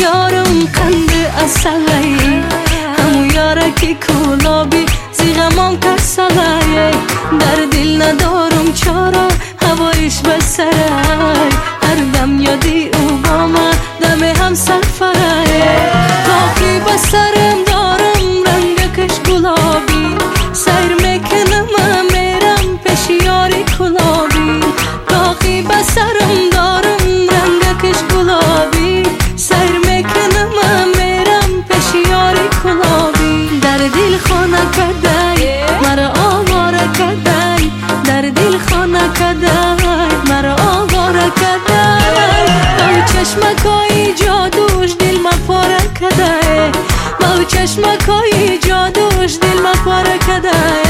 یارم قند اصلی، همون یاره که کلابی زیغمام کسلی. در دل ندارم چارا هوایش بسره، هر دم یادی او با من دم هم سفره. تاقی بسرم دارم رنگکش گلابی، سیر میکنم میرم پیش یاری کلابی. تاقی بسرم دارم رنگکش گلابی، سیر میکنم میرم پیش یاری کلابی. در دل خانه کدی مرا آواره کدی، در دل خانه کدی مرا آواره کدی. با چشمکای جادوش دل ما پاره کدی، با چشمکای جادوش دل ما پاره کدی.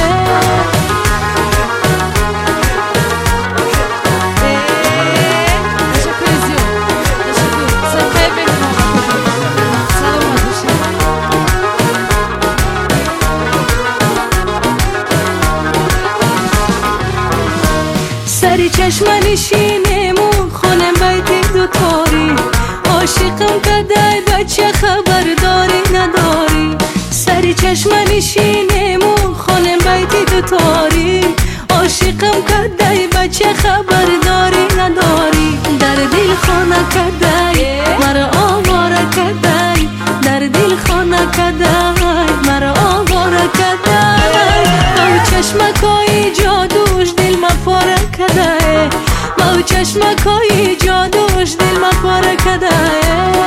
سری چشم نشینم و خانم بیت دوتاری، عاشقم کدی بچه خبرداری نداری. سری چشم نشینم و خانم بیت دوتاری، عاشقم کدی بچه خبرداری نداری. در دل خانه کدی مرا آواره کدی، در دل خانه کدی مرا آواره کدی. با چشمکای جادوش دل ما پاره کدی، با چشمکای جادوش دل ما پاره کدی.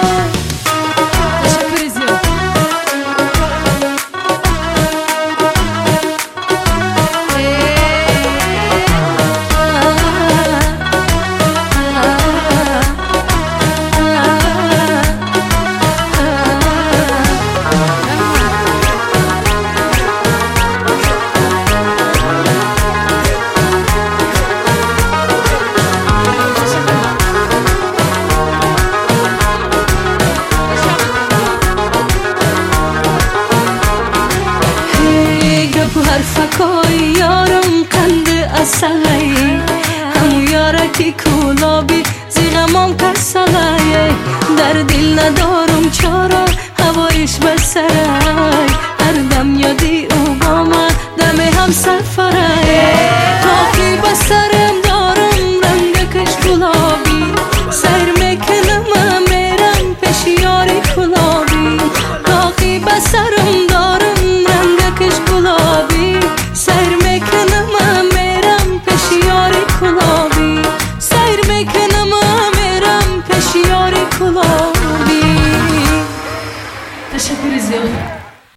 حرفکای یارم قند اصلی، همون یاره که کلابی زیغمام کسلی. در دل ندارم چارا هوایش بسره، هر دم یادی او با من دم هم سفره. تاقی بسرم